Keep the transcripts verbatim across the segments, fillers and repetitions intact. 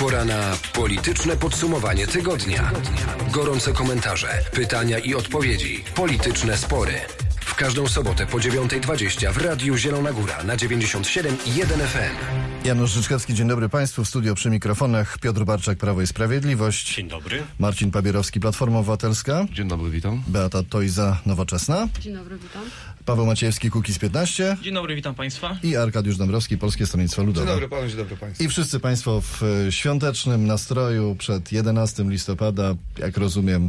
Pora na polityczne podsumowanie tygodnia. Gorące komentarze, pytania i odpowiedzi. Polityczne spory. W każdą sobotę po dziewiąta dwadzieścia w Radiu Zielona Góra na dziewięćdziesiąt siedem i jeden F M. Janusz Życzkowski, dzień dobry Państwu. W studio przy mikrofonach Piotr Barczak, Prawo i Sprawiedliwość. Dzień dobry. Marcin Pabierowski, Platforma Obywatelska. Dzień dobry, witam. Beata Tojza, Nowoczesna. Dzień dobry, witam. Paweł Maciejewski, Kukiz piętnaście. Dzień dobry, witam Państwa. I Arkadiusz Dąbrowski, Polskie Stronnictwo Ludowe. Dzień dobry panu, dzień dobry Państwu. I wszyscy Państwo w świątecznym nastroju przed jedenastego listopada, jak rozumiem.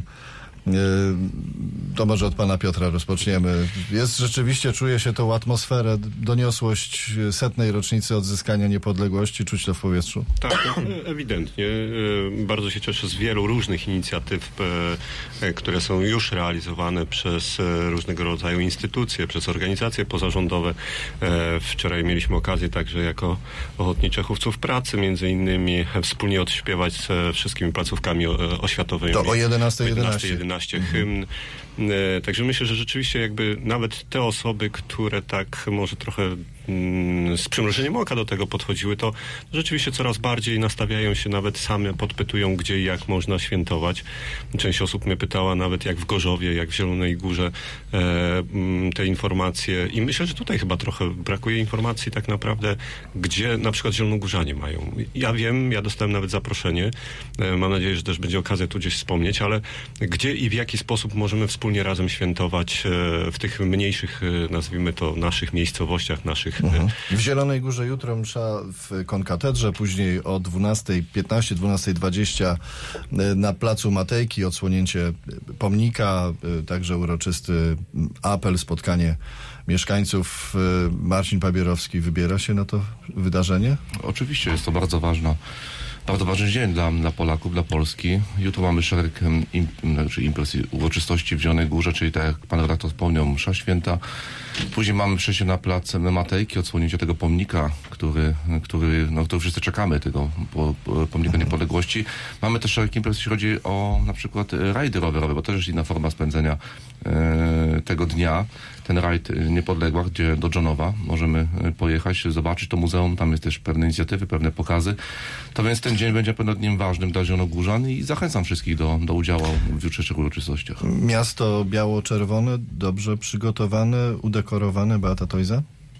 To może od pana Piotra rozpoczniemy. Jest rzeczywiście, czuje się tą atmosferę, doniosłość setnej rocznicy odzyskania niepodległości, czuć to w powietrzu? Tak, ewidentnie. Bardzo się cieszę z wielu różnych inicjatyw, które są już realizowane przez różnego rodzaju instytucje, przez organizacje pozarządowe. Wczoraj mieliśmy okazję także jako ochotnicze chówców pracy między innymi wspólnie odśpiewać ze wszystkimi placówkami oświatowymi. To o jedenasta jedenaście. Hymn. Także myślę, że rzeczywiście jakby nawet te osoby, które tak może trochę mm, z przymrużeniem oka do tego podchodziły, to rzeczywiście coraz bardziej nastawiają się, nawet same podpytują, gdzie i jak można świętować. Część osób mnie pytała nawet jak w Gorzowie, jak w Zielonej Górze e, m, te informacje i myślę, że tutaj chyba trochę brakuje informacji tak naprawdę, gdzie na przykład zielonogórzanie mają. Ja wiem, ja dostałem nawet zaproszenie, e, mam nadzieję, że też będzie okazja tu gdzieś wspomnieć, ale gdzie i w jaki sposób możemy wspólnie razem świętować e, w tych mniejszych, e, nazwijmy to, naszych miejscowościach, naszych... Mhm. W Zielonej Górze jutro msza w Konkatedrze, później o dwunasta piętnaście, dwunasta dwadzieścia na Placu Matejki, odsłonięcie pomnika, także uroczysty apel, spotkanie mieszkańców. Marcin Pabierowski wybiera się na to wydarzenie? Oczywiście jest to bardzo ważna Bardzo ważny dzień dla, dla Polaków, dla Polski. Jutro mamy szereg im, znaczy imprez i uroczystości w Zielonej Górze, czyli tak jak pan redaktor wspomniał, msza święta. Później mamy przejście na plac Matejki, odsłonięcie tego pomnika, który, który, no, który wszyscy czekamy, tego po, po, pomnika niepodległości. Mamy też szereg imprez, jeśli chodzi o na przykład rajdy rowerowe, bo to też jest inna forma spędzenia e, tego dnia. Ten rajd Niepodległa, gdzie do Dżonowa możemy pojechać, zobaczyć to muzeum, tam jest też pewne inicjatywy, pewne pokazy. To więc ten dzień będzie pewno dniem ważnym dla zielonogórzan i zachęcam wszystkich do, do udziału w jutrzejszych uroczystościach. Miasto biało-czerwone, dobrze przygotowane, udekorowane, Beata Tojza?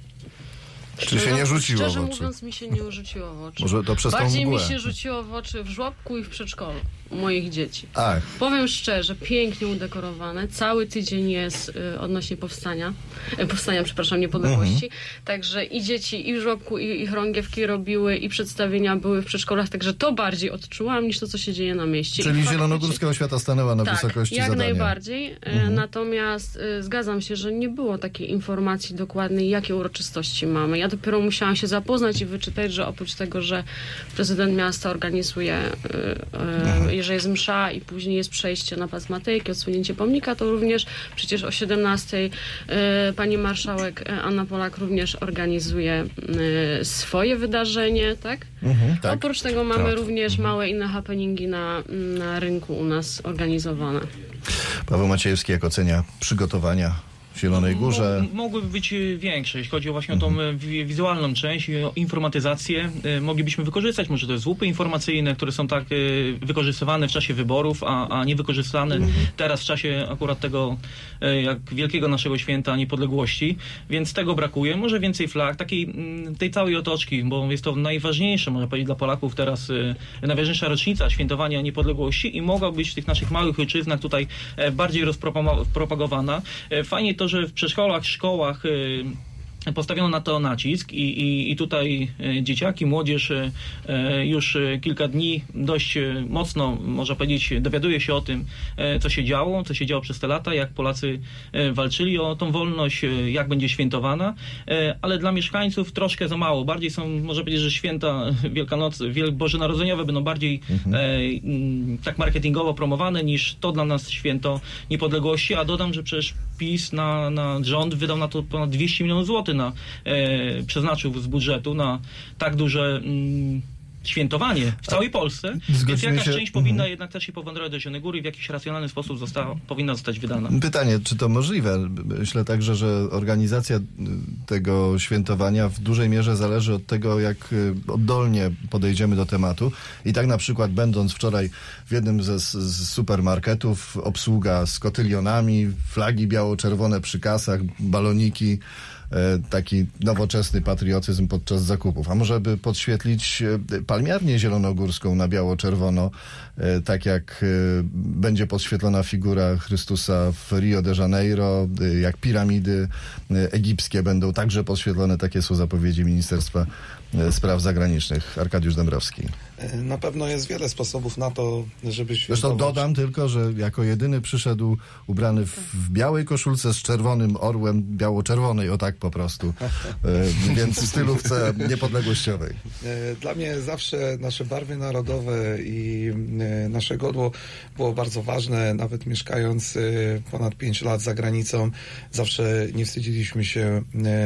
Czy się nie rzuciło Szczerze w oczy? mówiąc, mi się nie rzuciło w oczy. Może to przez tą Bardziej mgłę. mi się rzuciło w oczy w żłobku i w przedszkolu u moich dzieci. Ach. Powiem szczerze, pięknie udekorowane. Cały tydzień jest y, odnośnie powstania, y, powstania, przepraszam, niepodległości. Mhm. Także i dzieci, i w żłobku, i, i chorągiewki robiły, i przedstawienia były w przedszkolach. Także to bardziej odczułam niż to, co się dzieje na mieście. Czyli I zielonogórska oświata stanęła na tak, wysokości jak zadania. najbardziej. Mhm. Natomiast y, zgadzam się, że nie było takiej informacji dokładnej, jakie uroczystości mamy. Ja dopiero musiałam się zapoznać i wyczytać, że oprócz tego, że prezydent miasta organizuje, y, y, że jest msza i później jest przejście na Plac Matejki, odsłonięcie pomnika, to również przecież o siedemnastej y, pani marszałek Anna Polak również organizuje y, swoje wydarzenie, tak? Mhm, tak. Oprócz tego mamy Tak. również Mhm. małe inne happeningi na, na rynku u nas organizowane. Paweł Maciejewski, jak ocenia przygotowania w Zielonej Górze? Mo- mogłyby być większe, jeśli chodzi o właśnie o tą wi- wizualną część i o informatyzację. E, moglibyśmy wykorzystać może te słupy informacyjne, które są tak e, wykorzystywane w czasie wyborów, a, a nie wykorzystane mm-hmm. teraz w czasie akurat tego e, jak wielkiego naszego święta niepodległości, więc tego brakuje. Może więcej flag, takiej m, tej całej otoczki, bo jest to najważniejsze, można powiedzieć, dla Polaków teraz e, najważniejsza rocznica świętowania niepodległości i mogła być w tych naszych małych ojczyznach tutaj e, bardziej rozpropagowana. E, fajnie to, że w przedszkolach, szkołach y, postawiono na to nacisk i, i, i tutaj y, dzieciaki, młodzież y, y, już y, kilka dni dość y, mocno, można powiedzieć, dowiaduje się o tym, y, co się działo, co się działo przez te lata, jak Polacy y, walczyli o tą wolność, y, jak będzie świętowana, y, ale dla mieszkańców troszkę za mało. Bardziej są, można powiedzieć, że święta Wielkanoc, Wiel- Bożonarodzeniowe będą bardziej mhm. y, y, tak marketingowo promowane niż to dla nas święto niepodległości, a dodam, że przecież PiS na, na rząd wydał na to ponad dwieście milionów złotych na, e, przeznaczył z budżetu na tak duże mm, świętowanie w całej Polsce, Zgodzimy więc jakaś się. część powinna jednak też się powędrować do Zielonej Góry i w jakiś racjonalny sposób została, powinna zostać wydana. Pytanie, czy to możliwe? Myślę także, że organizacja tego świętowania w dużej mierze zależy od tego, jak oddolnie podejdziemy do tematu. I tak na przykład będąc wczoraj w jednym ze z supermarketów, obsługa z kotylionami, flagi biało-czerwone przy kasach, baloniki, taki nowoczesny patriotyzm podczas zakupów. A może by podświetlić palmiarnię zielonogórską na biało-czerwono, tak jak będzie podświetlona figura Chrystusa w Rio de Janeiro, jak piramidy egipskie będą także podświetlone. Takie są zapowiedzi Ministerstwa Spraw Zagranicznych. Arkadiusz Dąbrowski. Na pewno jest wiele sposobów na to, żeby świętować. Zresztą dodam tylko, że jako jedyny przyszedł ubrany w, w białej koszulce z czerwonym orłem, biało-czerwonej, o tak po prostu. E, więc w stylówce niepodległościowej. Dla mnie zawsze nasze barwy narodowe i nasze godło było bardzo ważne. Nawet mieszkając ponad pięć lat za granicą, zawsze nie wstydziliśmy się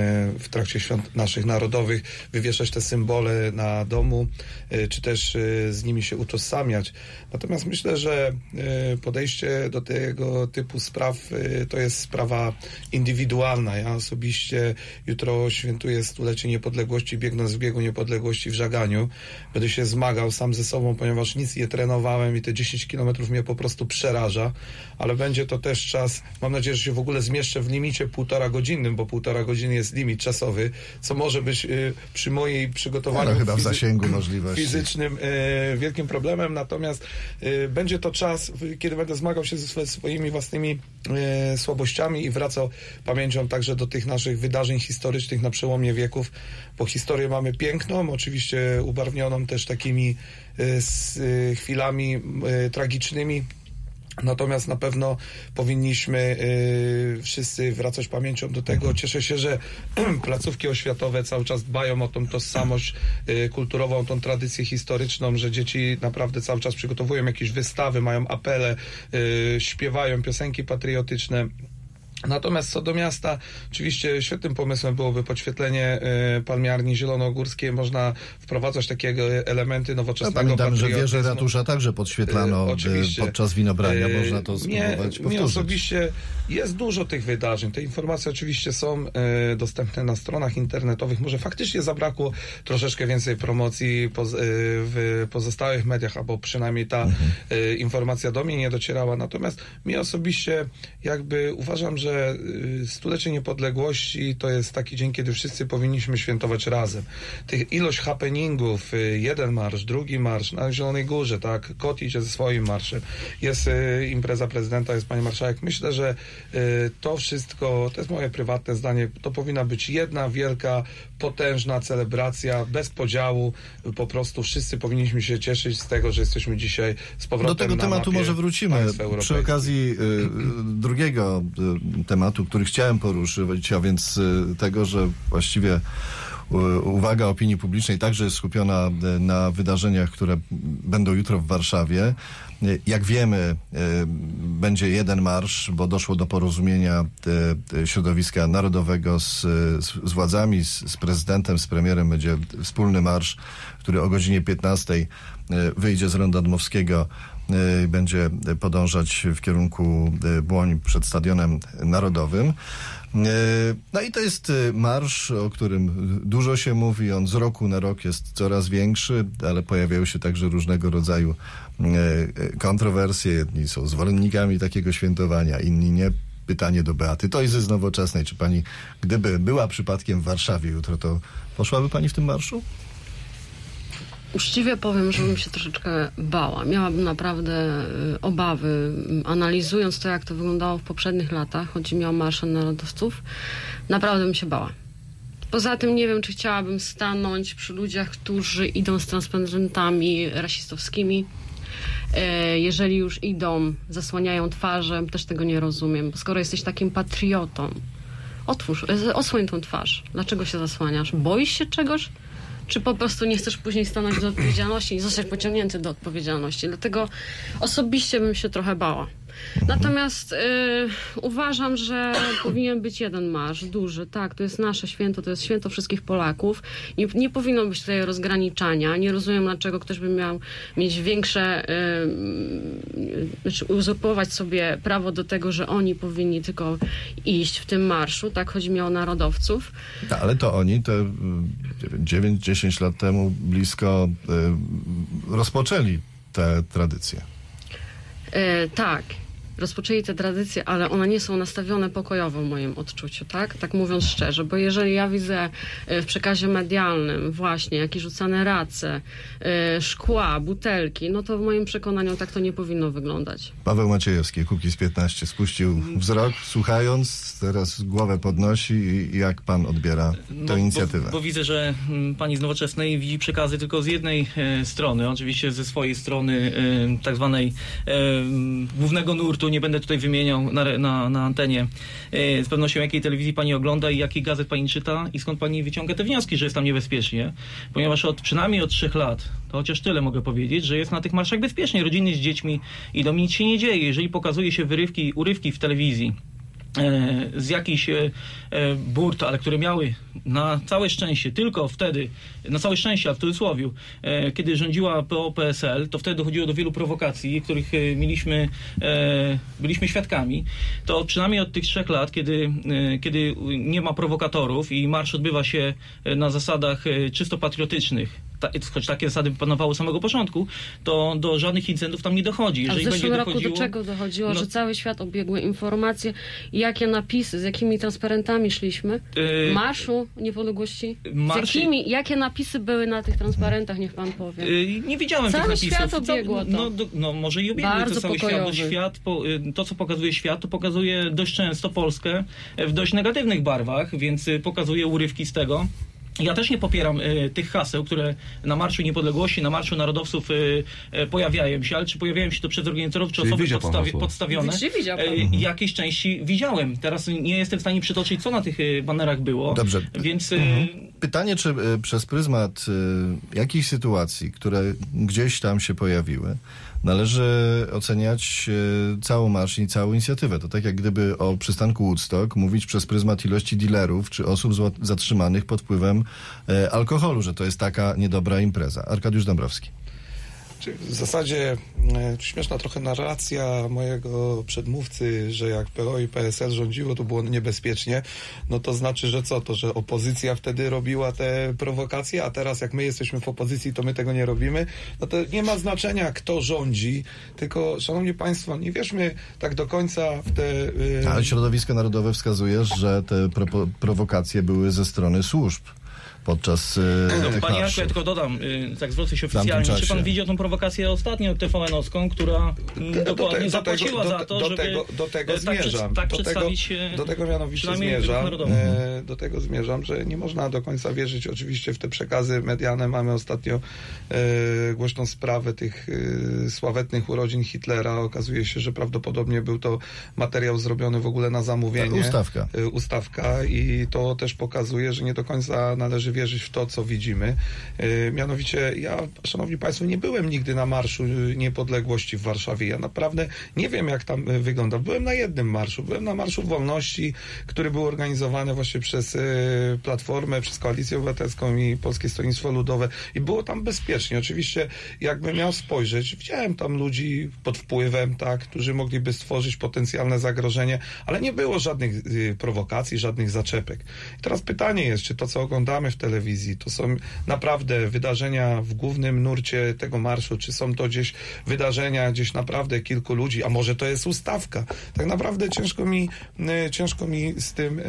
w trakcie świąt naszych narodowych wywieszać te symbole na domu, czy też z nimi się utożsamiać. Natomiast myślę, że podejście do tego typu spraw to jest sprawa indywidualna. Ja osobiście jutro świętuję stulecie niepodległości, biegnąc w biegu niepodległości w Żaganiu. Będę się zmagał sam ze sobą, ponieważ nic nie trenowałem i te dziesięć kilometrów mnie po prostu przeraża, ale będzie to też czas, mam nadzieję, że się w ogóle zmieszczę w limicie półtora godzinnym, bo półtora godziny jest limit czasowy, co może być y, przy mojej przygotowaniu no, chyba w fizy- zasięgu możliwości. fizycznym y, wielkim problemem, natomiast y, będzie to czas, y, kiedy będę zmagał się ze swe, swoimi własnymi y, słabościami i wracał pamięcią także do tych naszych wydarzeń historycznych na przełomie wieków, bo historię mamy piękną, oczywiście ubarwnioną też takimi y, z, y, chwilami y, tragicznymi. Natomiast na pewno powinniśmy y, wszyscy wracać pamięcią do tego. Cieszę się, że placówki oświatowe cały czas dbają o tą tożsamość y, kulturową, tą tradycję historyczną, że dzieci naprawdę cały czas przygotowują jakieś wystawy, mają apele, y, śpiewają piosenki patriotyczne. Natomiast co do miasta, oczywiście świetnym pomysłem byłoby podświetlenie y, palmiarni zielonogórskiej. Można wprowadzać takie elementy nowoczesnego no, pamiętam, patriotyzmu. że wieżę ratusza także podświetlano y, podczas winobrania. Y, Można to spróbować mnie, powtórzyć. mnie osobiście jest dużo tych wydarzeń. Te informacje oczywiście są y, dostępne na stronach internetowych. Może faktycznie zabrakło troszeczkę więcej promocji poz, y, w pozostałych mediach, albo przynajmniej ta mhm. y, informacja do mnie nie docierała. Natomiast mnie osobiście jakby uważam, że stulecie niepodległości to jest taki dzień, kiedy wszyscy powinniśmy świętować razem. Tych ilość happeningów, jeden marsz, drugi marsz na Zielonej Górze, tak, Kot idzie ze swoim marszem, jest y, impreza prezydenta, jest pani marszałek. Myślę, że y, to wszystko, to jest moje prywatne zdanie, to powinna być jedna wielka, potężna celebracja, bez podziału, po prostu wszyscy powinniśmy się cieszyć z tego, że jesteśmy dzisiaj z powrotem do tego na tematu może wrócimy przy okazji y, drugiego y, tematu, który chciałem poruszyć, a więc y, tego, że właściwie y, uwaga opinii publicznej także jest skupiona y, na wydarzeniach, które będą jutro w Warszawie. Y, jak wiemy, y, będzie jeden marsz, bo doszło do porozumienia y, y, środowiska narodowego z, z, z władzami, z, z prezydentem, z premierem. Będzie wspólny marsz, który o godzinie piętnastej y, wyjdzie z Ronda Dmowskiego, będzie podążać w kierunku Błoń przed Stadionem Narodowym. No i to jest marsz, o którym dużo się mówi, on z roku na rok jest coraz większy, ale pojawiają się także różnego rodzaju kontrowersje. Jedni są zwolennikami takiego świętowania, inni nie. Pytanie do Beaty Tojzy z Nowoczesnej. Czy pani, gdyby była przypadkiem w Warszawie jutro, to poszłaby pani w tym marszu? Uczciwie powiem, że bym się troszeczkę bała. Miałabym naprawdę y, obawy, analizując to, jak to wyglądało w poprzednich latach, chodzi mi o marsze narodowców, naprawdę bym się bała. Poza tym nie wiem, czy chciałabym stanąć przy ludziach, którzy idą z transparentami rasistowskimi. Y, jeżeli już idą, zasłaniają twarze, też tego nie rozumiem. Bo skoro jesteś takim patriotą, otwórz, osłoń tą twarz. Dlaczego się zasłaniasz? Boisz się czegoś? Czy po prostu nie chcesz później stanąć do odpowiedzialności i zostać pociągnięty do odpowiedzialności. Dlatego osobiście bym się trochę bała. Natomiast y, uważam, że powinien być jeden marsz, duży. Tak, to jest nasze święto, to jest święto wszystkich Polaków. Nie, nie powinno być tutaj rozgraniczania. Nie rozumiem, dlaczego ktoś by miał mieć większe, y, y, uzurpować sobie prawo do tego, że oni powinni tylko iść w tym marszu. Tak, chodzi mi o narodowców. Ta, ale to oni te dziewięć dziesięć lat temu blisko y, rozpoczęli te tradycje. Y, tak. Rozpoczęli te tradycje, ale one nie są nastawione pokojowo w moim odczuciu, tak? Tak mówiąc szczerze, bo jeżeli ja widzę w przekazie medialnym właśnie jakieś rzucane race, szkła, butelki, no to w moim przekonaniu tak to nie powinno wyglądać. Paweł Maciejewski, Kukiz piętnaście, spuścił wzrok, słuchając, teraz głowę podnosi i jak pan odbiera tę no, inicjatywę? Bo, bo widzę, że pani z Nowoczesnej widzi przekazy tylko z jednej e, strony, oczywiście ze swojej strony e, tak zwanej e, głównego nurtu. Nie będę tutaj wymieniał na, na, na antenie e, z pewnością, jakiej telewizji pani ogląda i jakich gazet pani czyta i skąd pani wyciąga te wnioski, że jest tam niebezpiecznie. Ponieważ od przynajmniej od trzech lat, to chociaż tyle mogę powiedzieć, że jest na tych marszach bezpiecznie. Rodziny z dziećmi idą, nic się nie dzieje. Jeżeli pokazuje się wyrywki, urywki w telewizji z jakichś burt, ale które miały na całe szczęście, tylko wtedy, na całe szczęście, a w cudzysłowiu, kiedy rządziła P O P S L, to wtedy dochodziło do wielu prowokacji, których mieliśmy, byliśmy świadkami, to przynajmniej od tych trzech lat, kiedy, kiedy nie ma prowokatorów i marsz odbywa się na zasadach czysto patriotycznych, Ta, choć takie zasady panowały od samego początku, to do żadnych incydentów tam nie dochodzi. Jeżeli A w zeszłym będzie roku dochodziło, do czego dochodziło? no, że cały świat obiegły informacje, jakie napisy, z jakimi transparentami szliśmy? Yy, Marszu Niepodległości? marszy- Z jakimi, jakie napisy były na tych transparentach, niech pan powie? Yy, nie widziałem Cały tych napisów. świat obiegło to. No, do, no może i obiegło Bardzo to cały pokojowy. świat, bo świat po, y, to, co pokazuje świat, to pokazuje dość często Polskę w dość negatywnych barwach, więc y, pokazuje urywki z tego. Ja też nie popieram y, tych haseł, które na Marszu Niepodległości, na Marszu Narodowców y, y, pojawiają się, ale czy pojawiają się to przez organizatorów, czy Czyli osoby widział pan podstawi- hasło? podstawione. Czy widział pan? Y, jakiejś części widziałem. Teraz nie jestem w stanie przytoczyć, co na tych y, banerach było. Dobrze. Więc y, Mhm. Pytanie, czy y, przez pryzmat y, jakichś sytuacji, które gdzieś tam się pojawiły, należy oceniać y, całą marsz i całą inicjatywę. To tak jak gdyby o przystanku Woodstock mówić przez pryzmat ilości dealerów czy osób zła- zatrzymanych pod wpływem y, alkoholu, że to jest taka niedobra impreza. Arkadiusz Dąbrowski. Czy w zasadzie e, śmieszna trochę narracja mojego przedmówcy, że jak P O i P S L rządziło, to było niebezpiecznie. No to znaczy, że co? To, że opozycja wtedy robiła te prowokacje, a teraz jak my jesteśmy w opozycji, to my tego nie robimy. No to nie ma znaczenia, kto rządzi, tylko, szanowni państwo, nie wierzmy tak do końca w te... E, Ale środowisko narodowe wskazuje, że te pro- prowokacje były ze strony służb podczas y, No, tych panie Jarku, marszów. ja tylko dodam, y, tak zwrócę się W tamtym oficjalnie, czy pan czasie. widział tą prowokację ostatnio T V N-owską, która y, Do- do dokładnie te- do zapłaciła tego- za do- to, do żeby tego- do tego e, tak, przed- zmierzam. tak Do tego- przedstawić e, Do tego mianowicie przynajmniej ruch zmierzam. narodowy. E, do tego zmierzam, że nie można do końca wierzyć oczywiście w te przekazy medialne. Mamy ostatnio e, głośną sprawę tych e, sławetnych urodzin Hitlera. Okazuje się, że prawdopodobnie był to materiał zrobiony w ogóle na zamówienie. Tak, ustawka. E, ustawka i to też pokazuje, że nie do końca należy wierzyć w to, co widzimy. E, mianowicie ja, szanowni państwo, nie byłem nigdy na Marszu Niepodległości w Warszawie. Ja naprawdę nie wiem, jak tam e, wygląda. Byłem na jednym marszu. Byłem na Marszu Wolności, który był organizowany właśnie przez e, Platformę, przez Koalicję Obywatelską i Polskie Stronnictwo Ludowe i było tam bezpiecznie. Oczywiście, jakbym miał spojrzeć, widziałem tam ludzi pod wpływem, tak, którzy mogliby stworzyć potencjalne zagrożenie, ale nie było żadnych e, prowokacji, żadnych zaczepek. I teraz pytanie jest, czy to, co oglądamy w telewizji, to są naprawdę wydarzenia w głównym nurcie tego marszu, czy są to gdzieś wydarzenia, gdzieś naprawdę kilku ludzi, a może to jest ustawka. Tak naprawdę ciężko mi, e, ciężko mi z tym e,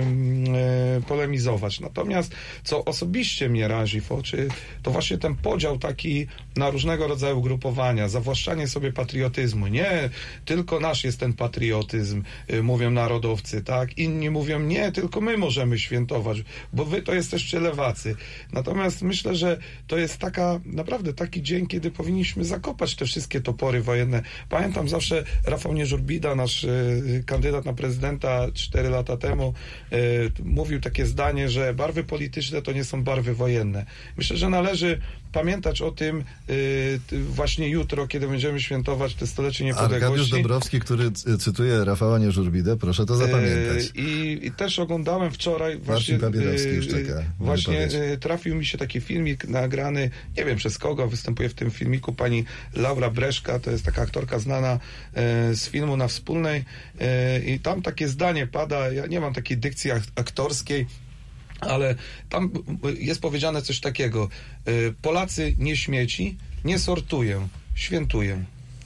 e, polemizować. Natomiast co osobiście mnie razi w oczy, to właśnie ten podział taki na różnego rodzaju ugrupowania, zawłaszczanie sobie patriotyzmu. Nie, tylko nasz jest ten patriotyzm, e, mówią narodowcy, tak? Inni mówią, nie, tylko my możemy świętować, bo wy to jesteście lewacy. Natomiast myślę, że to jest taka, naprawdę taki dzień, kiedy powinniśmy zakopać te wszystkie topory wojenne. Pamiętam zawsze Rafał Nieżurbida, nasz y, kandydat na prezydenta cztery lata temu, y, mówił takie zdanie, że barwy polityczne to nie są barwy wojenne. Myślę, że należy pamiętać o tym y, właśnie jutro, kiedy będziemy świętować te stulecie niepodległości. Arkadiusz Dąbrowski, który cytuje Rafała Nieżurbidę, proszę to zapamiętać. Y, i, I też oglądałem wczoraj właśnie, Pabiedowski już czeka, właśnie y, trafił mi się taki filmik nagrany, nie wiem przez kogo, występuje w tym filmiku pani Laura Breszka, to jest taka aktorka znana y, z filmu Na Wspólnej y, i tam takie zdanie pada, ja nie mam takiej dykcji aktorskiej, ale tam jest powiedziane coś takiego: Polacy nie śmieci, nie sortuję, świętuję.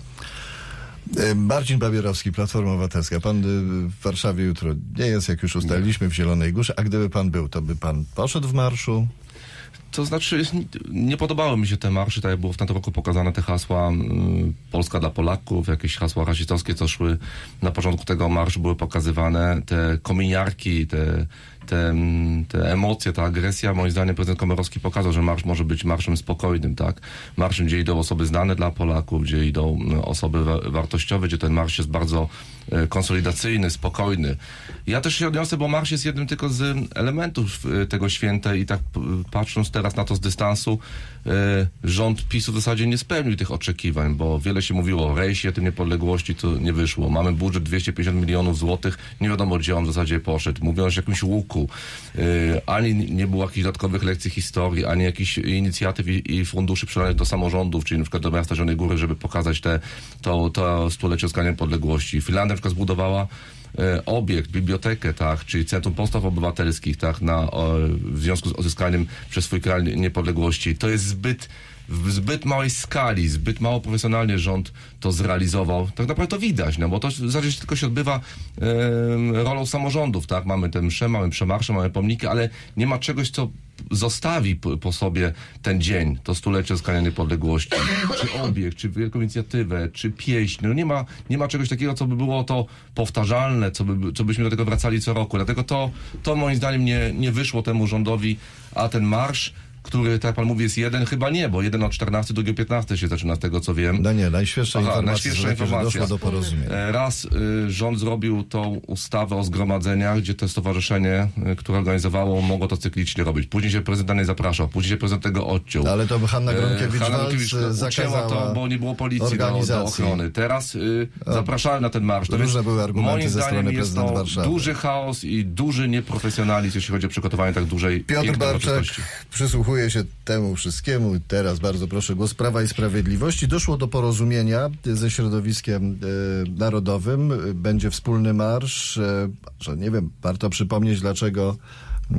Marcin Babierowski, Platforma Obywatelska. Pan w Warszawie jutro nie jest, jak już ustaliliśmy, w Zielonej Górze, a gdyby pan był, to by pan poszedł w marszu? To znaczy, nie podobały mi się te marsze, tak jak było w tamtym roku pokazane te hasła y, Polska dla Polaków, jakieś hasła rasistowskie, co szły na początku tego marszu, były pokazywane, te kominiarki, te, te, te emocje, ta agresja. Moim zdaniem prezydent Komorowski pokazał, że marsz może być marszem spokojnym, tak? Marszem, gdzie idą osoby znane dla Polaków, gdzie idą osoby wa- wartościowe, gdzie ten marsz jest bardzo y, konsolidacyjny, spokojny. Ja też się odniosę, bo marsz jest jednym tylko z elementów y, tego święta i tak y, patrząc teraz na to z dystansu, y, rząd PiSu w zasadzie nie spełnił tych oczekiwań, bo wiele się mówiło o rejsie tym niepodległości, to nie wyszło. Mamy budżet dwieście pięćdziesiąt milionów złotych, nie wiadomo gdzie on w zasadzie poszedł. Mówią o jakimś łuku. Y, ani nie było jakichś dodatkowych lekcji historii, ani jakichś inicjatyw i, i funduszy przelanych do samorządów, czyli na przykład do miasta Zielonej Góry, żeby pokazać te, to, to stulecie odzyskania niepodległości. Finlandia na przykład zbudowała obiekt, bibliotekę, tak, czyli Centrum Postaw Obywatelskich, tak, na, o, w związku z odzyskaniem przez swój kraj niepodległości. To jest zbyt, w zbyt małej skali, zbyt mało profesjonalnie rząd to zrealizował. Tak naprawdę to widać, no bo to w zasadzie tylko się odbywa e, rolą samorządów, tak, mamy te msze, mamy przemarsze, mamy pomniki, ale nie ma czegoś, co zostawi po, po sobie ten dzień, to stulecie odzyskania niepodległości, czy obiekt, czy wielką inicjatywę, czy pieśń. No nie ma, nie ma czegoś takiego, co by było to powtarzalne, co, by, co byśmy do tego wracali co roku. Dlatego to, to moim zdaniem nie, nie wyszło temu rządowi, a ten marsz, który, tak jak pan mówi, jest jeden, chyba nie, bo jeden o czternastej, drugi o piętnastej się zaczyna z tego, co wiem. No nie, najświeższa Aha, informacja, najświeższa że informacja. doszło do porozumienia. Raz y, rząd zrobił tą ustawę o zgromadzeniach, gdzie to stowarzyszenie, y, które organizowało, mogło to cyklicznie robić. Później się prezydent nie zapraszał, później się prezydent tego odciął. Ale to by Hanna Gronkiewicz-Waltz zakazała to, bo nie było policji do, do ochrony. Teraz y, zapraszałem na ten marsz. To różne były argumenty moim ze strony jest prezydenta to Warszawy. duży chaos i duży nieprofesjonalizm, jeśli chodzi o przygotowanie tak dużej, Piotr Barczak przysłuchuje się temu wszystkiemu. Teraz bardzo proszę, głos Prawa i Sprawiedliwości. Doszło do porozumienia ze środowiskiem e, narodowym. Będzie wspólny marsz. E, że nie wiem, warto przypomnieć, dlaczego e,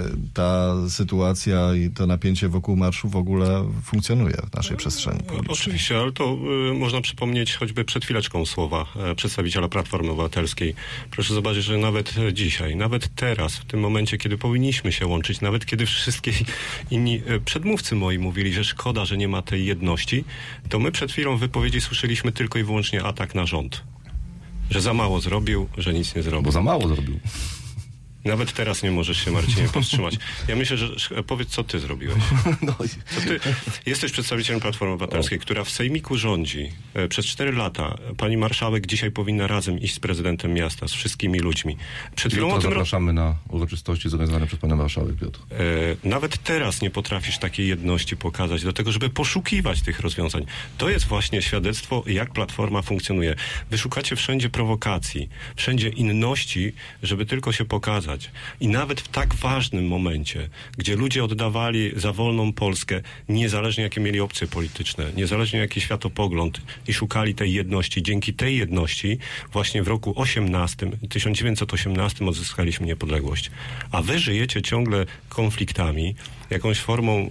ta sytuacja i to napięcie wokół marszu w ogóle funkcjonuje w naszej przestrzeni publicznej. Oczywiście, ale to y, można przypomnieć choćby przed chwileczką słowa y, przedstawiciela Platformy Obywatelskiej. Proszę zobaczyć, że nawet dzisiaj, nawet teraz, w tym momencie, kiedy powinniśmy się łączyć, nawet kiedy wszystkie inni y, przedmówcy moi mówili, że szkoda, że nie ma tej jedności, to my przed chwilą w wypowiedzi słyszeliśmy tylko i wyłącznie atak na rząd. Że za mało zrobił, że nic nie zrobił. Bo za mało zrobił. Nawet teraz nie możesz się, Marcinie, powstrzymać. Ja myślę, że powiedz, co ty zrobiłeś. No. Co ty, jesteś przedstawicielem Platformy Obywatelskiej, o. która w Sejmiku rządzi e, przez cztery lata. Pani marszałek dzisiaj powinna razem iść z prezydentem miasta, z wszystkimi ludźmi. Przed chwilą o tym zapraszamy na uroczystości zorganizowane przez panią marszałek, Piotr. E, nawet teraz nie potrafisz takiej jedności pokazać do tego, żeby poszukiwać tych rozwiązań. To jest właśnie świadectwo, jak Platforma funkcjonuje. Wy szukacie wszędzie prowokacji, wszędzie inności, żeby tylko się pokazać. I nawet w tak ważnym momencie, gdzie ludzie oddawali za wolną Polskę, niezależnie jakie mieli opcje polityczne, niezależnie jaki światopogląd i szukali tej jedności, dzięki tej jedności właśnie w roku osiemnastym, tysiąc dziewięćset osiemnastym odzyskaliśmy niepodległość. A wy żyjecie ciągle konfliktami, jakąś formą,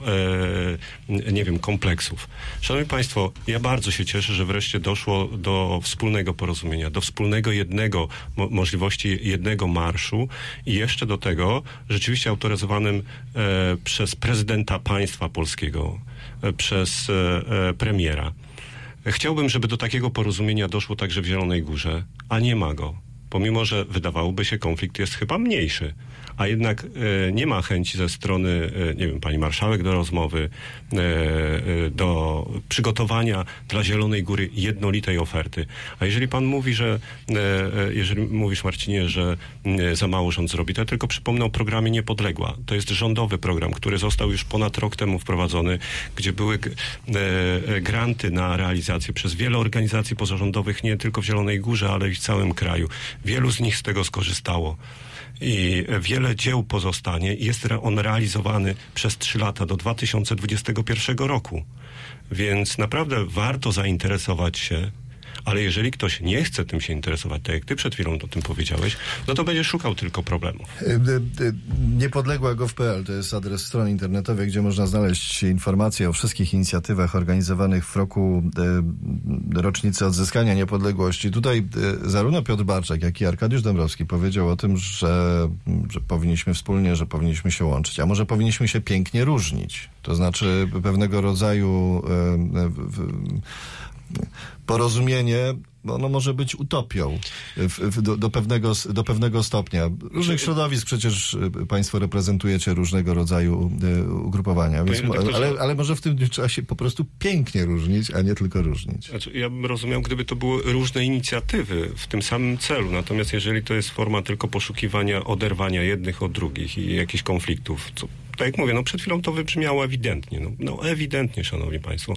e, nie wiem, kompleksów. Szanowni Państwo, ja bardzo się cieszę, że wreszcie doszło do wspólnego porozumienia, do wspólnego jednego, mo- możliwości jednego marszu i jeszcze do tego rzeczywiście autoryzowanym e, przez prezydenta państwa polskiego, e, przez e, premiera. Chciałbym, żeby do takiego porozumienia doszło także w Zielonej Górze, a nie ma go. Pomimo, że wydawałoby się, konflikt jest chyba mniejszy, a jednak e, nie ma chęci ze strony, e, nie wiem, pani marszałek do rozmowy, e, do przygotowania dla Zielonej Góry jednolitej oferty. A jeżeli pan mówi, że jeżeli mówisz, Marcinie, że za mało rząd zrobi, to ja tylko przypomnę o programie Niepodległa. To jest rządowy program, który został już ponad rok temu wprowadzony, gdzie były granty na realizację przez wiele organizacji pozarządowych, nie tylko w Zielonej Górze, ale i w całym kraju. Wielu z nich z tego skorzystało. I wiele dzieł pozostanie. Jest on realizowany przez trzy lata do dwa tysiące dwudziestego pierwszego roku. Więc naprawdę warto zainteresować się, ale jeżeli ktoś nie chce tym się interesować, tak jak ty przed chwilą o tym powiedziałeś, no to będzie szukał tylko problemów. Niepodległa kropka gov kropka p l to jest adres strony internetowej, gdzie można znaleźć informacje o wszystkich inicjatywach organizowanych w roku e, rocznicy odzyskania niepodległości. Tutaj e, zarówno Piotr Barczak, jak i Arkadiusz Dąbrowski powiedział o tym, że, że powinniśmy wspólnie, że powinniśmy się łączyć, a może powinniśmy się pięknie różnić. To znaczy pewnego rodzaju e, w, w, porozumienie, ono może być utopią w, w, do, do, pewnego, do pewnego stopnia. Różnych środowisk przecież państwo reprezentujecie różnego rodzaju e, ugrupowania, więc, ale, ale może w tym trzeba się po prostu pięknie różnić, a nie tylko różnić. Znaczy, ja bym rozumiał, gdyby to były różne inicjatywy w tym samym celu, natomiast jeżeli to jest forma tylko poszukiwania oderwania jednych od drugich i jakichś konfliktów, co tak jak mówię, no przed chwilą to wybrzmiało ewidentnie. No, no ewidentnie, szanowni państwo.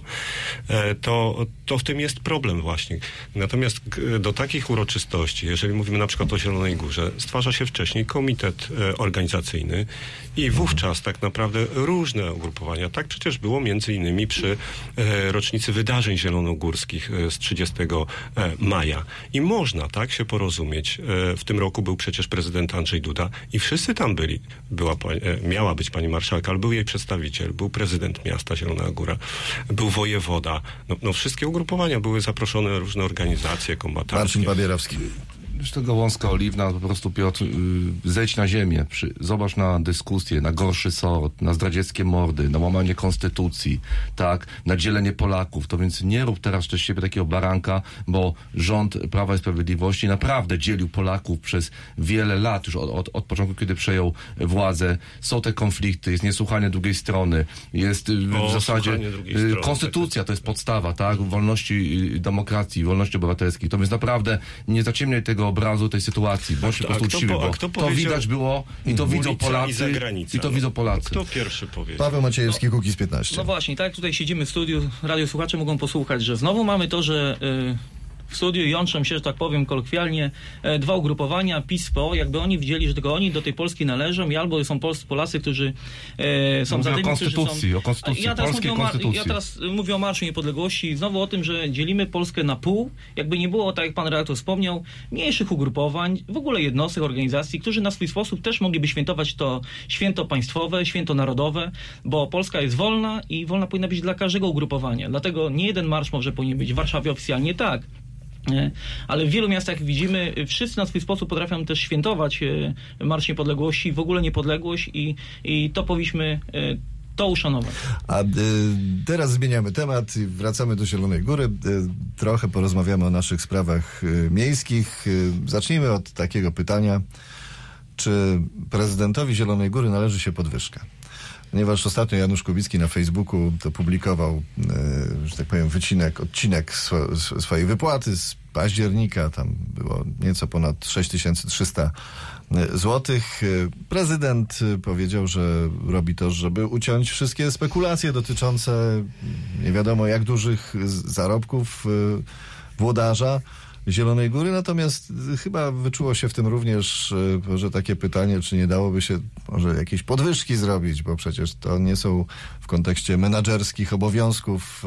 E, to, to w tym jest problem właśnie. Natomiast do takich uroczystości, jeżeli mówimy na przykład o Zielonej Górze, stwarza się wcześniej komitet e, organizacyjny i wówczas tak naprawdę różne ugrupowania. Tak przecież było między innymi przy e, rocznicy wydarzeń zielonogórskich e, z trzydziestego maja. I można tak się porozumieć. E, w tym roku był przecież prezydent Andrzej Duda i wszyscy tam byli. Była, e, miała być pani marszałka, ale był jej przedstawiciel, był prezydent miasta Zielona Góra, był wojewoda. No, no wszystkie ugrupowania były zaproszone, różne organizacje kombatanckie. Marcin Babierowski. Wiesz, to gałązka oliwna, po prostu Piotr, yy, zejdź na ziemię, przy, zobacz na dyskusję, na gorszy sort, na zdradzieckie mordy, na łamanie konstytucji, tak, na dzielenie Polaków, to więc nie rób teraz też siebie takiego baranka, bo rząd Prawa i Sprawiedliwości naprawdę dzielił Polaków przez wiele lat, już od, od, od początku, kiedy przejął władzę. Są te konflikty, jest niesłuchanie drugiej strony, jest yy, o, w zasadzie yy, konstytucja, tak, to jest podstawa, tak, wolności, yy, demokracji, wolności obywatelskich, to więc naprawdę nie zaciemniaj tego obrazu tej sytuacji, bądź po prostu uczciwy, bo to widać było i to widzą Polacy i, i to widzą Polacy. Kto pierwszy powiedział? Paweł Maciejewski, Kukiz piętnaście. No właśnie, tak jak tutaj siedzimy w studiu, radiosłuchacze mogą posłuchać, że znowu mamy to, że yy, w studiu jątrzą się, że tak powiem kolokwialnie, e, dwa ugrupowania, PiS, P O, jakby oni widzieli, że tylko oni do tej Polski należą i albo są polscy Polacy, którzy e, są mówię za tymi, o konstytucji, którzy są... o konstytucji, ja teraz, polskiej mówię o, konstytucji. ja teraz mówię o Marszu Niepodległości, znowu o tym, że dzielimy Polskę na pół, jakby nie było, tak jak pan redaktor wspomniał, mniejszych ugrupowań, w ogóle jednostek, organizacji, którzy na swój sposób też mogliby świętować to święto państwowe, święto narodowe, bo Polska jest wolna i wolna powinna być dla każdego ugrupowania. Dlatego nie jeden marsz może powinien być. W Warszawie oficjalnie tak. Nie? Ale w wielu miastach, jak widzimy, wszyscy na swój sposób potrafią też świętować Marsz Niepodległości, w ogóle niepodległość i, i to powinniśmy to uszanować. A y, teraz zmieniamy temat i wracamy do Zielonej Góry. Y, trochę porozmawiamy o naszych sprawach y, miejskich. Y, zacznijmy od takiego pytania, czy prezydentowi Zielonej Góry należy się podwyżka? Ponieważ ostatnio Janusz Kubicki na Facebooku to publikował, e, że tak powiem, wycinek, odcinek swo, swojej wypłaty z października. Tam było nieco ponad sześć tysięcy trzysta złotych. Prezydent powiedział, że robi to, żeby uciąć wszystkie spekulacje dotyczące nie wiadomo jak dużych zarobków włodarza Zielonej Góry, natomiast chyba wyczuło się w tym również, że takie pytanie, czy nie dałoby się może jakieś podwyżki zrobić, bo przecież to nie są w kontekście menadżerskich obowiązków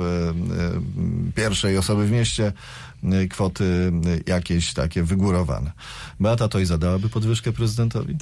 pierwszej osoby w mieście kwoty jakieś takie wygórowane. Beata Tojza dałaby podwyżkę prezydentowi?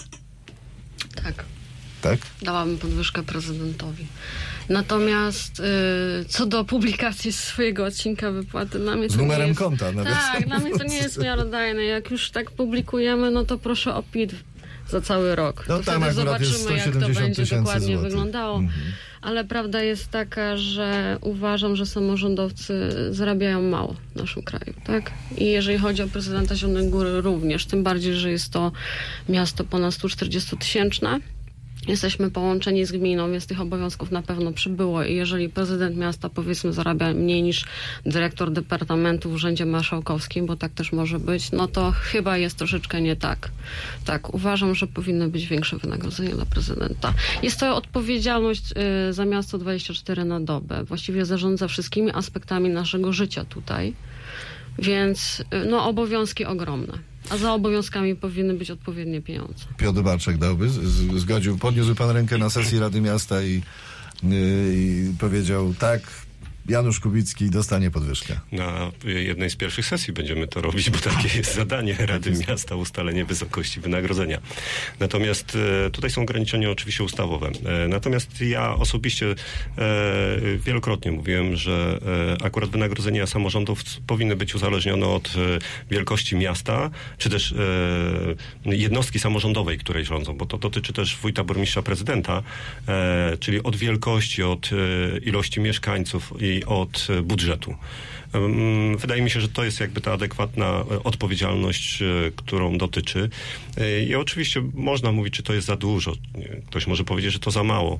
Tak. Tak? Dałabym podwyżkę prezydentowi. Natomiast y, co do publikacji swojego odcinka wypłaty, dla mnie to z numerem nie jest, konta nawet. Tak, dla mnie to nie jest miarodajne. Jak już tak publikujemy, no to proszę o P I T za cały rok. No to tam wtedy zobaczymy, jak to będzie dokładnie złotych. wyglądało. Mhm. Ale prawda jest taka, że uważam, że samorządowcy zarabiają mało w naszym kraju, tak? I jeżeli chodzi o prezydenta Zielonej Góry również, tym bardziej, że jest to miasto ponad sto czterdziestotysięczne. Jesteśmy połączeni z gminą, więc tych obowiązków na pewno przybyło i jeżeli prezydent miasta, powiedzmy, zarabia mniej niż dyrektor departamentu w Urzędzie Marszałkowskim, bo tak też może być, no to chyba jest troszeczkę nie tak. Tak, uważam, że powinno być większe wynagrodzenie dla prezydenta. Jest to odpowiedzialność y, za miasto dwadzieścia cztery na dobę. Właściwie zarządza wszystkimi aspektami naszego życia tutaj, więc y, no obowiązki ogromne. A za obowiązkami powinny być odpowiednie pieniądze. Piotr Barczek dałby, z, zgodził, podniósł pan rękę na sesji Rady Miasta i, yy, i powiedział tak, Janusz Kubicki dostanie podwyżkę. Na jednej z pierwszych sesji będziemy to robić, bo takie jest zadanie Rady Miasta, ustalenie wysokości wynagrodzenia. Natomiast e, tutaj są ograniczenia oczywiście ustawowe. E, natomiast ja osobiście e, wielokrotnie mówiłem, że e, akurat wynagrodzenia samorządów powinny być uzależnione od e, wielkości miasta, czy też e, jednostki samorządowej, której rządzą, bo to dotyczy też wójta, burmistrza, prezydenta, e, czyli od wielkości, od e, ilości mieszkańców i od budżetu. Wydaje mi się, że to jest jakby ta adekwatna odpowiedzialność, którą dotyczy. I oczywiście można mówić, czy to jest za dużo. Ktoś może powiedzieć, że to za mało.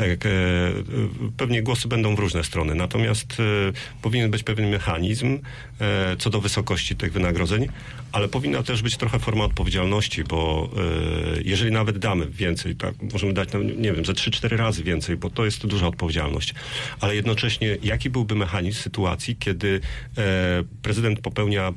Pewnie głosy będą w różne strony. Natomiast powinien być pewien mechanizm co do wysokości tych wynagrodzeń, ale powinna też być trochę forma odpowiedzialności, bo jeżeli nawet damy więcej, tak, możemy dać, no, nie wiem, ze trzy cztery razy więcej, bo to jest duża odpowiedzialność. Ale jednocześnie, jaki byłby mechanizm sytuacji, kiedy e, prezydent popełnia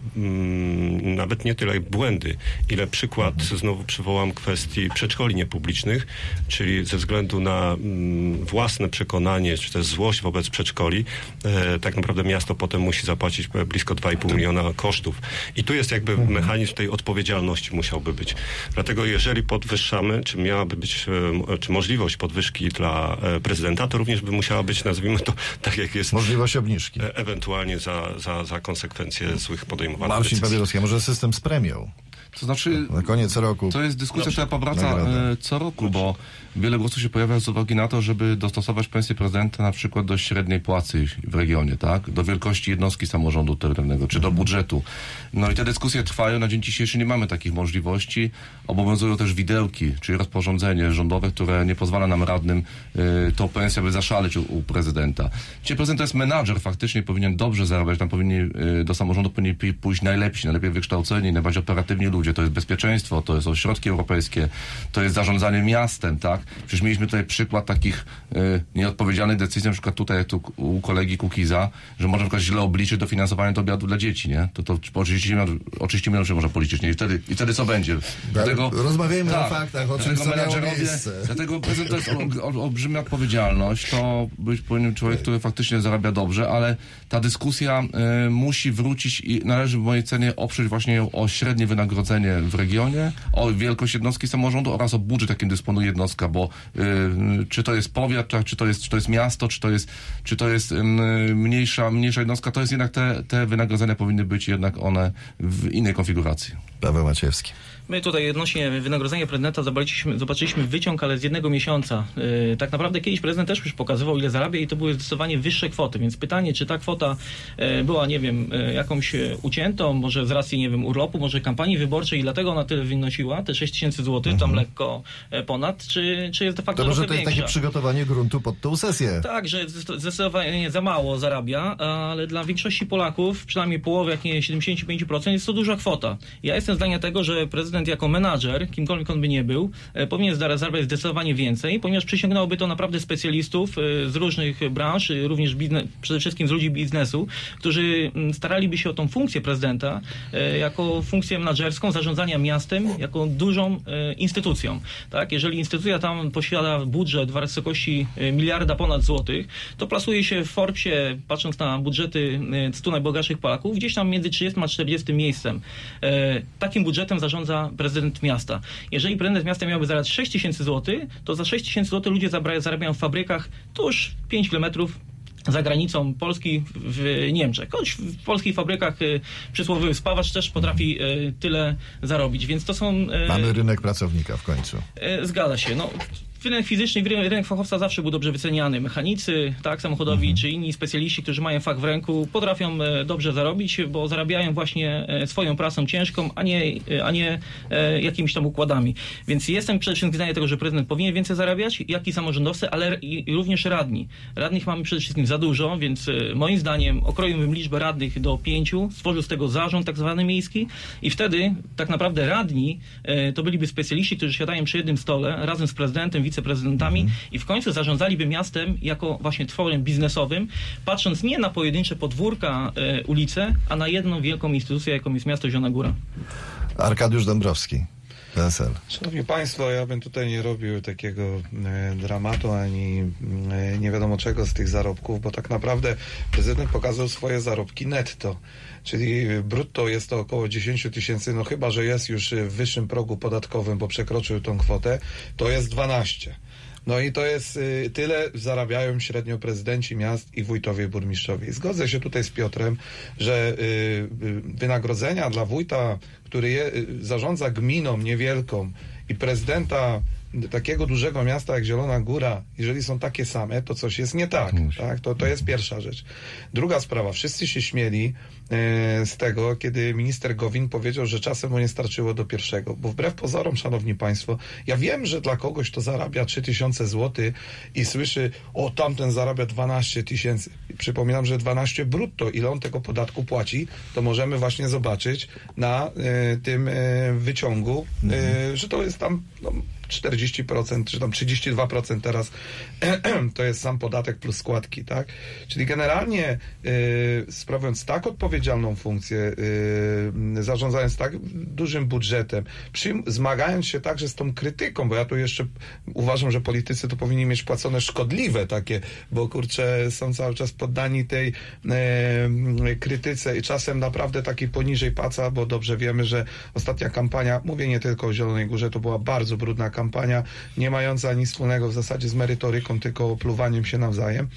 mm, nawet nie tyle błędy, ile przykład, znowu przywołam kwestii przedszkoli niepublicznych, czyli ze względu na mm, własne przekonanie, czy też złość wobec przedszkoli, e, tak naprawdę miasto potem musi zapłacić blisko dwa i pół miliona kosztów. I tu jest jakby mechanizm tej odpowiedzialności musiałby być. Dlatego jeżeli podwyższamy, czy miałaby być, e, czy możliwość podwyżki dla e, prezydenta, to również by musiała być, nazwijmy to, tak jak jest... Możliwość obniżki. E, ewentualnie za, za, za konsekwencje złych podejmowanych Marcin decyzji. Pawierowski, a może system z premią? To znaczy, na koniec roku. To jest dyskusja, Dobrze. która powraca Nagroda. co roku, bo wiele głosów się pojawia z uwagi na to, żeby dostosować pensję prezydenta na przykład do średniej płacy w regionie, tak? Do wielkości jednostki samorządu terytorialnego, czy do budżetu. No i te dyskusje trwają. Na dzień dzisiejszy nie mamy takich możliwości. Obowiązują też widełki, czyli rozporządzenie rządowe, które nie pozwala nam radnym y, tą pensję, by zaszaleć u, u prezydenta. Dzisiaj prezydent to jest menadżer, faktycznie powinien dobrze zarabiać, tam powinni, y, do samorządu powinni pójść najlepsi, najlepiej wykształceni, najbardziej operatywni ludzie. To jest bezpieczeństwo, to są środki europejskie, to jest zarządzanie miastem, tak? Przecież mieliśmy tutaj przykład takich y, nieodpowiedzialnych decyzji, na przykład tutaj jak tu u kolegi Kukiza, że można na przykład źle obliczyć dofinansowanie do obiadu dla dzieci, nie? To, to po trzydzieści milionów można policzyć, nie? I wtedy, i wtedy co będzie? Dlatego, rozmawiajmy tak, o faktach, o czym dlatego menadżerowie, dlatego prezydent to jest ol, ol, olbrzymia odpowiedzialność, to być powinien człowiek, który faktycznie zarabia dobrze, ale ta dyskusja y, musi wrócić i należy w mojej cenie oprzeć właśnie o średnie wynagrodzenie w regionie, o wielkość jednostki samorządu oraz o budżet, jakim dysponuje jednostka, bo y, czy to jest powiat, tak, czy to jest, czy to jest miasto, czy to jest, czy to jest y, mniejsza, mniejsza jednostka, to jest jednak te, te wynagrodzenia powinny być jednak one w innej konfiguracji. Paweł Maciejewski. My tutaj odnośnie wynagrodzenia prezydenta zobaczyliśmy, zobaczyliśmy wyciąg, ale z jednego miesiąca. Yy, tak naprawdę kiedyś prezydent też już pokazywał, ile zarabia i to były zdecydowanie wyższe kwoty, więc pytanie, czy ta kwota yy, była, nie wiem, yy, jakąś uciętą, może z racji, nie wiem, urlopu, może kampanii wyborczej i dlatego ona tyle wynosiła, te sześć tysięcy złotych, mhm. tam lekko yy, ponad, czy, czy jest de facto to może to większa? jest takie przygotowanie gruntu pod tą sesję. Tak, że zdecydowanie za mało zarabia, ale dla większości Polaków, przynajmniej połowy, jak nie siedemdziesiąt pięć procent, jest to duża kwota. Ja jestem zdania tego, że prezydent jako menadżer, kimkolwiek on by nie był, e, powinien zarabiać zdecydowanie więcej, ponieważ przyciągnęłoby to naprawdę specjalistów e, z różnych branż, e, również biznes, przede wszystkim z ludzi biznesu, którzy m, staraliby się o tą funkcję prezydenta e, jako funkcję menadżerską, zarządzania miastem, jako dużą e, instytucją. Tak? Jeżeli instytucja tam posiada budżet w wysokości e, miliarda ponad złotych, to plasuje się w Forbesie, patrząc na budżety e, stu najbogatszych Polaków, gdzieś tam między trzydziestym a czterdziestym miejscem. E, takim budżetem zarządza prezydent miasta. Jeżeli prezydent miasta miałby zarabiać sześć tysięcy złotych, to za sześć tysięcy złotych ludzie zarabiają w fabrykach tuż pięć kilometrów za granicą Polski w Niemczech. Choć w polskich fabrykach y, przysłowiowy spawacz też potrafi y, tyle zarobić, więc to są... Y, Mamy rynek pracownika w końcu. Y, zgadza się. No, rynek fizyczny i rynek fachowca zawsze był dobrze wyceniany. Mechanicy, tak, samochodowi, mhm. czy inni specjaliści, którzy mają fach w ręku, potrafią dobrze zarobić, bo zarabiają właśnie swoją pracą ciężką, a nie, a nie jakimiś tam układami. Więc jestem przede wszystkim zdania tego, że prezydent powinien więcej zarabiać, jak i samorządowcy, ale i również radni. Radnych mamy przede wszystkim za dużo, więc moim zdaniem okroiłbym liczbę radnych do pięciu, stworzył z tego zarząd tak zwany miejski i wtedy tak naprawdę radni to byliby specjaliści, którzy siadają przy jednym stole razem z prezydentem, wiceprezydentami mhm. i w końcu zarządzaliby miastem jako właśnie tworem biznesowym, patrząc nie na pojedyncze podwórka, e, ulice, a na jedną wielką instytucję, jaką jest miasto Zielona Góra. Arkadiusz Dąbrowski, P S L. Szanowni Państwo, ja bym tutaj nie robił takiego e, dramatu ani e, nie wiadomo czego z tych zarobków, bo tak naprawdę prezydent pokazał swoje zarobki netto. Czyli brutto jest to około dziesięć tysięcy, no chyba że jest już w wyższym progu podatkowym, bo przekroczył tą kwotę, to jest dwanaście. No i to jest y, tyle zarabiają średnio prezydenci miast i wójtowie, burmistrzowie. Zgodzę się tutaj z Piotrem, że y, y, wynagrodzenia dla wójta, który je, y, zarządza gminą niewielką i prezydenta takiego dużego miasta jak Zielona Góra, jeżeli są takie same, to coś jest nie tak. tak? To, to jest pierwsza rzecz. Druga sprawa. Wszyscy się śmieli e, z tego, kiedy minister Gowin powiedział, że czasem mu nie starczyło do pierwszego. Bo wbrew pozorom, szanowni państwo, ja wiem, że dla kogoś to zarabia trzy tysiące złotych i słyszy, o tamten zarabia dwanaście tysięcy. Przypominam, że dwanaście brutto. Ile on tego podatku płaci, to możemy właśnie zobaczyć na e, tym e, wyciągu, e, że to jest tam no, czterdzieści procent, czy tam trzydzieści dwa procent teraz to jest sam podatek plus składki, tak? Czyli generalnie y, sprawując tak odpowiedzialną funkcję, y, zarządzając tak dużym budżetem, przy, zmagając się także z tą krytyką, bo ja tu jeszcze uważam, że politycy to powinni mieć płacone szkodliwe takie, bo kurczę, są cały czas poddani tej y, krytyce i czasem naprawdę takiej poniżej paca, bo dobrze wiemy, że ostatnia kampania, mówię nie tylko o Zielonej Górze, to była bardzo brudna kampania, nie mająca nic wspólnego w zasadzie z merytoryką, tylko opluwaniem się nawzajem.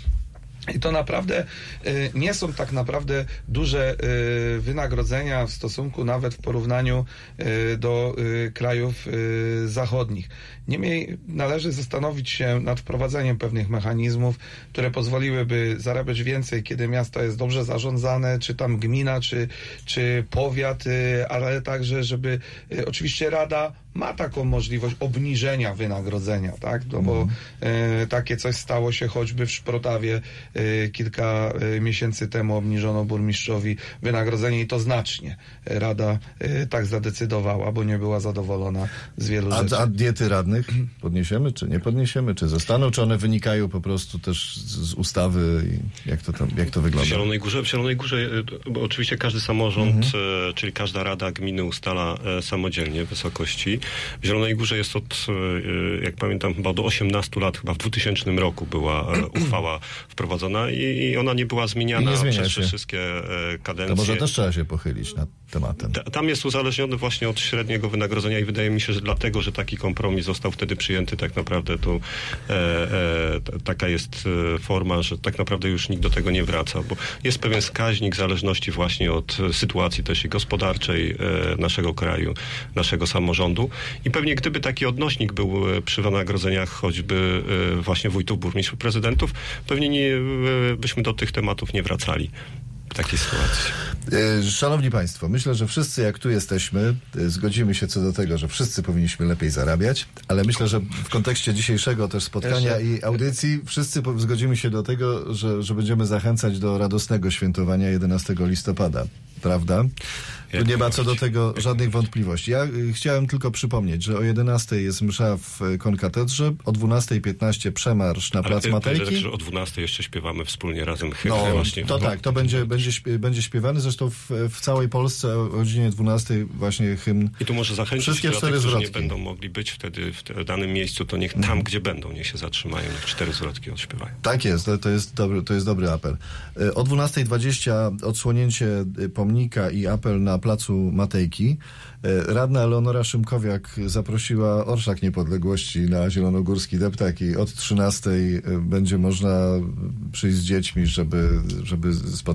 I to naprawdę y, nie są tak naprawdę duże y, wynagrodzenia w stosunku nawet w porównaniu y, do y, krajów y, zachodnich. Niemniej należy zastanowić się nad wprowadzeniem pewnych mechanizmów, które pozwoliłyby zarabiać więcej, kiedy miasto jest dobrze zarządzane, czy tam gmina, czy, czy powiat, y, ale także, żeby y, oczywiście Rada ma taką możliwość obniżenia wynagrodzenia, tak? No bo y, takie coś stało się choćby w Szprotawie y, kilka y, miesięcy temu obniżono burmistrzowi wynagrodzenie i to znacznie. Rada y, tak zadecydowała, bo nie była zadowolona z wielu a, rzeczy. A diety radnych podniesiemy, czy nie podniesiemy? Czy zostaną, czy one wynikają po prostu też z, z ustawy? I jak to tam, jak to wygląda? W Zielonej Górze, w Zielonej Górze bo oczywiście każdy samorząd, mhm. e, czyli każda rada gminy ustala e, samodzielnie wysokości. W Zielonej Górze jest od, e, jak pamiętam, chyba do osiemnastu lat, chyba w dwutysięcznym roku była e, uchwała wprowadzona i, i ona nie była zmieniana nie przez się. wszystkie e, kadencje. To może też trzeba się pochylić nad tematem. Ta, tam jest uzależniony właśnie od średniego wynagrodzenia i wydaje mi się, że dlatego, że taki kompromis został wtedy przyjęty, tak naprawdę to e, e, t, taka jest e, forma, że tak naprawdę już nikt do tego nie wraca, bo jest pewien wskaźnik zależności właśnie od sytuacji też i gospodarczej e, naszego kraju, naszego samorządu i pewnie gdyby taki odnośnik był e, przy wynagrodzeniach choćby e, właśnie wójtów, burmistrzów, prezydentów, pewnie nie, e, byśmy do tych tematów nie wracali. W takiej sytuacji. Szanowni Państwo, myślę, że wszyscy jak tu jesteśmy, zgodzimy się co do tego, że wszyscy powinniśmy lepiej zarabiać, ale myślę, że w kontekście dzisiejszego też spotkania i audycji wszyscy zgodzimy się do tego, że, że będziemy zachęcać do radosnego świętowania jedenastego listopada. Prawda? Tu nie ma co do tego żadnych wątpliwości. Ja chciałem tylko przypomnieć, że o jedenastej jest msza w konkatedrze, o dwunastej piętnaście przemarsz na plac Matejki. Że o dwunastej jeszcze śpiewamy wspólnie razem hymn. No, właśnie. To tak, to będzie, będzie, będzie śpiewany. Zresztą w, w całej Polsce o godzinie dwunastej właśnie hymn. I tu może zachęcić wszystkie tych, cztery którzy zwrotki. nie będą mogli być wtedy w danym miejscu, to niech tam, mm. gdzie będą, niech się zatrzymają, niech cztery zwrotki odśpiewają. Tak jest, to, to, jest, dobry, to jest dobry apel. O dwunastej dwadzieścia odsłonięcie pomnika i apel na placu Matejki. Radna Eleonora Szymkowiak zaprosiła Orszak Niepodległości na zielonogórski deptak i od trzynastej będzie można przyjść z dziećmi, żeby, żeby spotkać się ze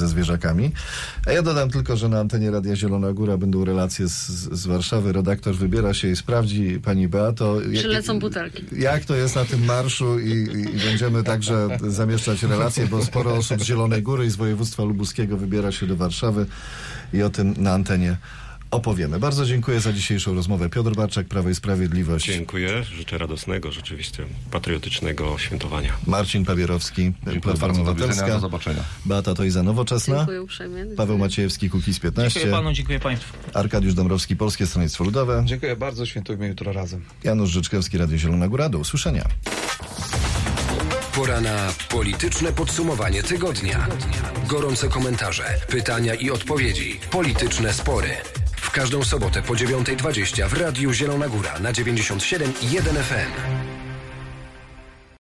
ze zwierzakami. A ja dodam tylko, że na antenie Radia Zielona Góra będą relacje z, z Warszawy. Redaktor wybiera się i sprawdzi, pani Beato, Przylecą butelki. jak to jest na tym marszu i, i, i będziemy także zamieszczać relacje, bo sporo osób z Zielonej Góry i z województwa lubuskiego wybiera się do Warszawy i o tym na antenie opowiemy. Bardzo dziękuję za dzisiejszą rozmowę. Piotr Barczak, Prawo i Sprawiedliwość. Dziękuję. Życzę radosnego, rzeczywiście patriotycznego świętowania. Marcin Pawierowski, Platforma Obywatelska. Do zobaczenia. Beata Tojza, Nowoczesna. Dziękuję uprzejmie. Paweł Maciejewski, Kukiz piętnaście. Dziękuję panu, dziękuję państwu. Arkadiusz Dąbrowski, Polskie Stronnictwo Ludowe. Dziękuję bardzo, świętujmy jutro razem. Janusz Życzkowski, Radio Zielona Góra. Do usłyszenia. Pora na polityczne podsumowanie tygodnia. Gorące komentarze, pytania i odpowiedzi. Polityczne spory. W każdą sobotę po dziewiątej dwadzieścia w Radiu Zielona Góra na dziewięćdziesiąt siedem i jeden F M.